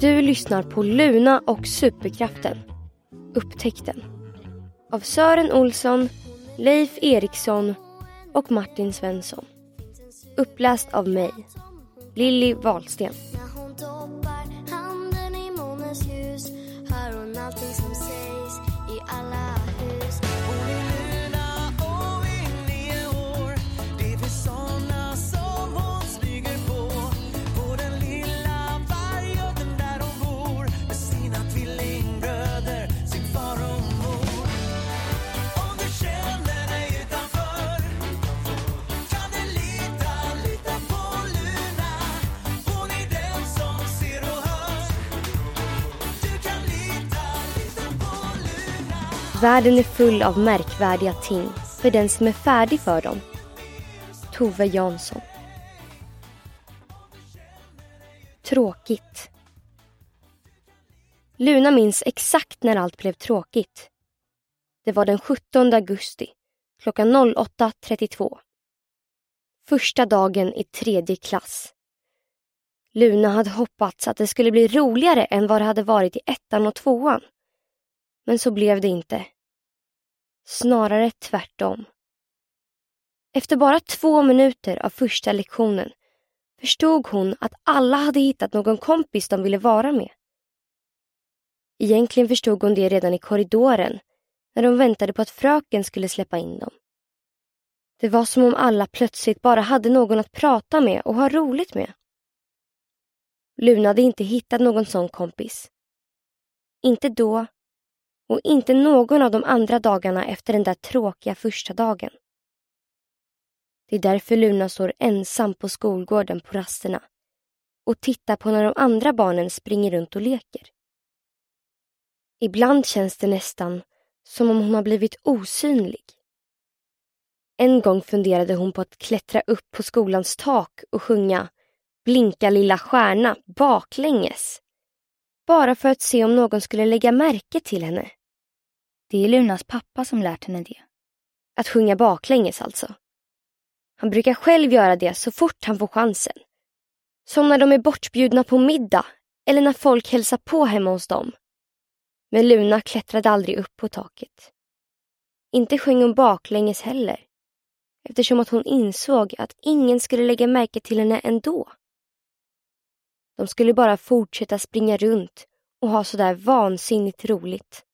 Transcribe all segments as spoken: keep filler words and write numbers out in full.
Du lyssnar på Luna och superkraften. Upptäckten. Av Sören Olsson, Leif Eriksson och Martin Svensson. Uppläst av mig, Lilly Wahlsten. Världen är full av märkvärdiga ting för den som är färdig för dem. Tove Jansson. Tråkigt. Luna minns exakt när allt blev tråkigt. Det var den sjuttonde augusti, klockan åtta trettiotvå. Första dagen i tredje klass. Luna hade hoppats att det skulle bli roligare än vad det hade varit i ettan och tvåan. Men så blev det inte. Snarare tvärtom. Efter bara två minuter av första lektionen förstod hon att alla hade hittat någon kompis de ville vara med. Egentligen förstod hon det redan i korridoren när de väntade på att fröken skulle släppa in dem. Det var som om alla plötsligt bara hade någon att prata med och ha roligt med. Luna hade inte hittat någon sån kompis. Inte då. Och inte någon av de andra dagarna efter den där tråkiga första dagen. Det är därför Luna står ensam på skolgården på rasterna och tittar på när de andra barnen springer runt och leker. Ibland känns det nästan som om hon har blivit osynlig. En gång funderade hon på att klättra upp på skolans tak och sjunga "Blinka lilla stjärna" baklänges. Bara för att se om någon skulle lägga märke till henne. Det är Lunas pappa som lärt henne det. Att sjunga baklänges alltså. Han brukar själv göra det så fort han får chansen. Som när de är bortbjudna på middag eller när folk hälsar på hemma hos dem. Men Luna klättrade aldrig upp på taket. Inte sjöng hon baklänges heller. Eftersom att hon insåg att ingen skulle lägga märke till henne ändå. De skulle bara fortsätta springa runt och ha sådär vansinnigt roligt.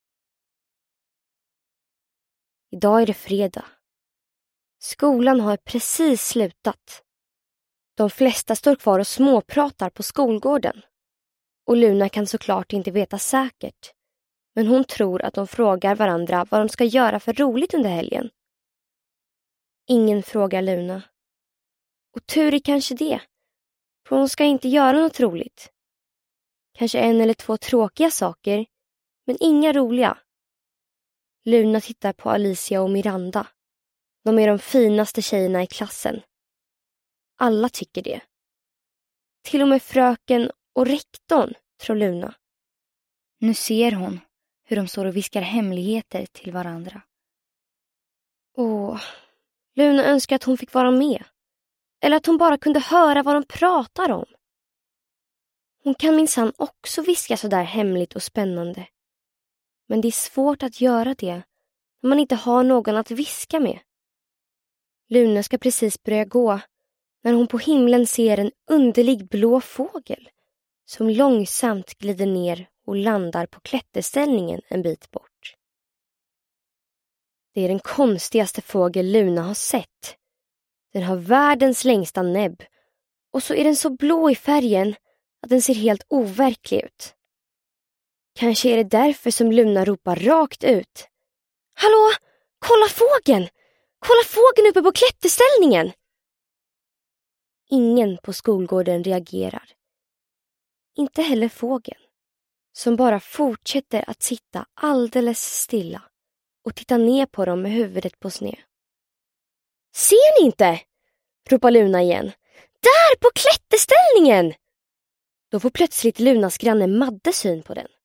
Idag är det fredag. Skolan har precis slutat. De flesta står kvar och småpratar på skolgården. Och Luna kan såklart inte veta säkert. Men hon tror att de frågar varandra vad de ska göra för roligt under helgen. Ingen frågar Luna. Och tur är kanske det. För hon ska inte göra något roligt. Kanske en eller två tråkiga saker, men inga roliga. Luna tittar på Alicia och Miranda. De är de finaste tjejerna i klassen. Alla tycker det. Till och med fröken och rektorn, tror Luna. Nu ser hon hur de står och viskar hemligheter till varandra. Åh, Luna önskar att hon fick vara med. Eller att hon bara kunde höra vad de pratar om. Hon kan minsann också viska så där hemligt och spännande. Men det är svårt att göra det när man inte har någon att viska med. Luna ska precis börja gå när hon på himlen ser en underlig blå fågel som långsamt glider ner och landar på klätterställningen en bit bort. Det är den konstigaste fågel Luna har sett. Den har världens längsta näbb och så är den så blå i färgen att den ser helt overklig ut. Kanske är det därför som Luna ropar rakt ut. Hallå, kolla fågeln! Kolla fågeln uppe på klätterställningen! Ingen på skolgården reagerar. Inte heller fågeln, som bara fortsätter att sitta alldeles stilla och titta ner på dem med huvudet på sned. Ser ni inte? Ropar Luna igen. Där på klätterställningen! Då får plötsligt Lunas granne Madde syn på den.